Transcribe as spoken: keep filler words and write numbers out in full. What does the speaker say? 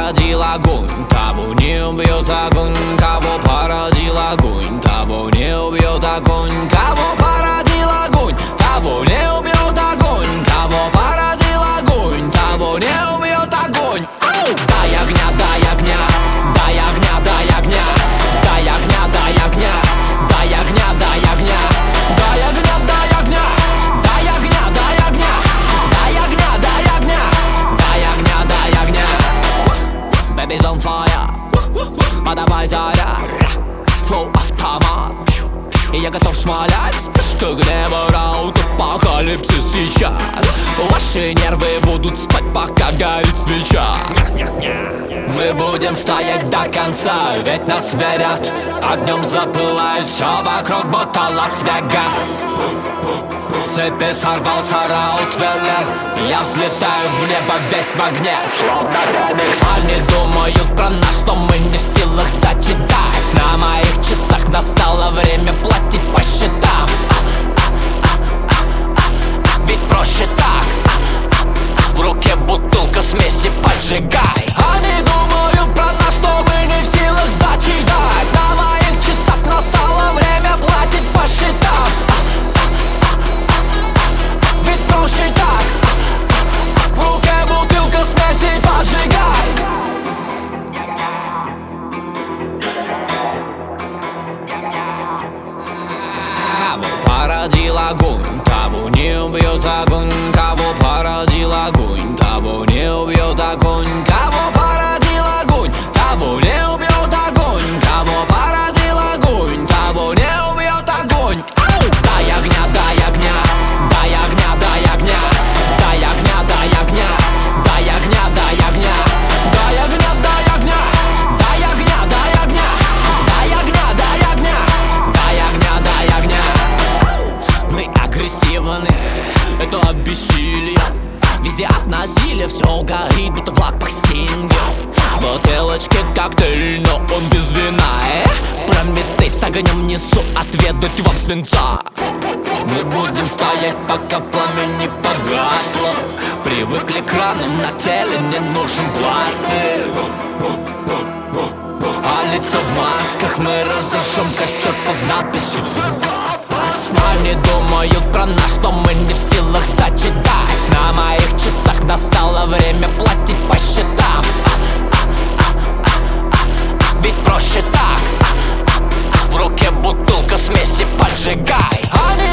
породил огонь, того не убьет огонь. Кого породил огонь, того не убьет огонь. Кого породил огонь, того не убьет огонь. Кого породил огонь, того не убьет огонь. Ау! Дай огня, дай огня, дай огня, дай огня, дай огня, дай огня, дай огня, дай огня, дай огня, дай огня, дай огня, дай огня, дай огня, дай огня, дай огня, дай огня. Baby's on fire, подавай заряд, флоу автомат, и я готов шмалять. Вспышка гнева, раут, апокалипсис сейчас. Ваши нервы будут спать, пока горит свеча. Мы будем стоять до конца, ведь нас верят. Огнем запылает все вокруг, будто Лас-Вегас. С цепи сорвался Раутвеллер. Я взлетаю в небо весь в огне, словно Феникс. Они думают про нас, что мы не в силах сдать и дать. На моих часах настало время платить по счетам. Ведь проще так. В руке бутылка смеси, поджигай. Они думают про нас, что мы не в силах сдать и дать. На моих часах настало время платить по счетам. Ведь проще так. В руке бутылка смеси, поджигай. Кого породил огонь, того не убьет огонь. Кого породил огонь, того не убьет огонь. Кого породил огонь, того не убьет огонь. Кого породил огонь, того не убьет огонь. Ау! Дай огня, дай огня, дай огня, дай огня, дай огня, дай огня, дай огня, дай огня, дай огня, дай огня, дай огня, дай огня, дай огня, дай огня, дай огня, дай огня. Мы агрессивны, это бессилие. Везде от насилия все горит, будто в лапах стинги. Бутылочки коктейль, но он без вина. э? Прометей с огнем несу, отведать вам свинца. Мы будем стоять, пока пламя не погасло. Привыкли к ранам, на теле не нужен пластырь. А лица в масках, мы разожжем костер под надписью «Опасно». Они думают про нас, что мы не в силах сдать и дать. На моих часах настало время платить по счетам. Ведь проще так. В руке бутылка смеси, поджигай. Они